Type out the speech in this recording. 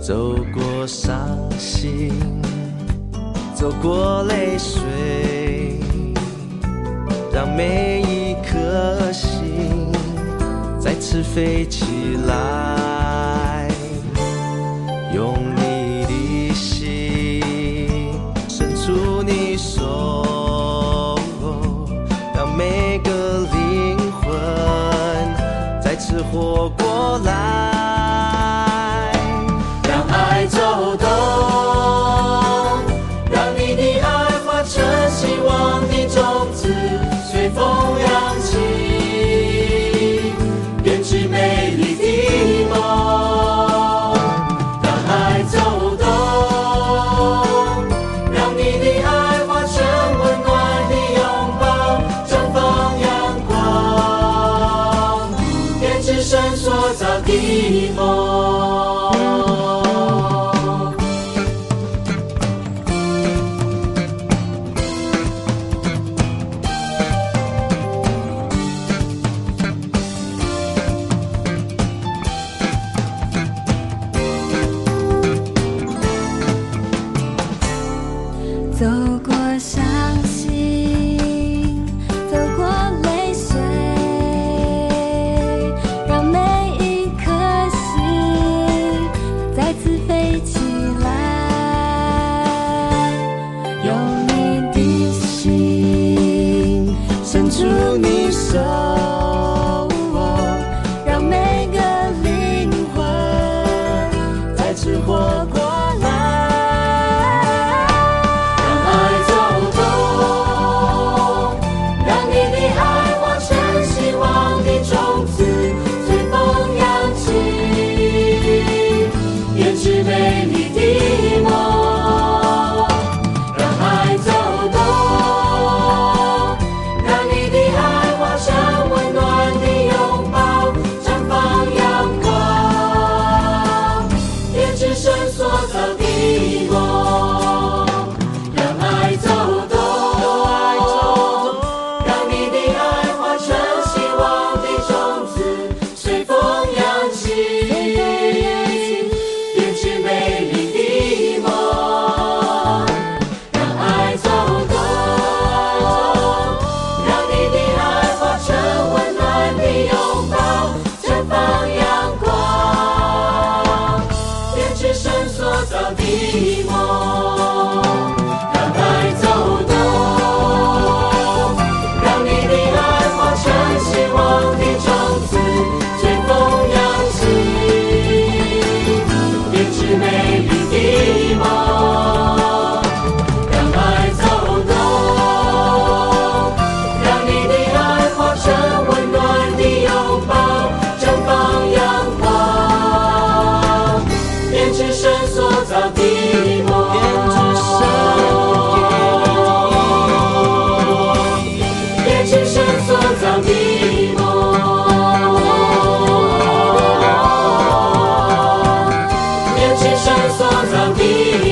走过伤心，走过泪水，让每一颗心再次飞起来，用你的心伸出你手，让每个灵魂再次活过来，让爱走动，让你的爱化成希望的种子，随风扬起，编织美丽的梦。让爱走动，让你的爱化成温暖的拥抱，绽放阳光，编织神所造的梦。 走过伤心，走过泪水，让每一颗心再次飞起来，用你的心伸出你手，让每个灵魂再次活过来。美丽的梦，让爱走动，让你的爱化成温暖的拥抱，绽放阳光，编织神所造的梦。让爱走动，让你的爱化成希望的种子，随风扬起。美丽的梦，让爱走动，让你的爱化成温暖的拥抱，绽放阳光，编织神所造的梦。让爱走动，让你的爱化成希望的种子，随风扬起。美丽的梦，让爱走动，让你的爱化成温暖的拥抱，绽放阳光，编织神所造的梦，编织神所造的梦。神所造的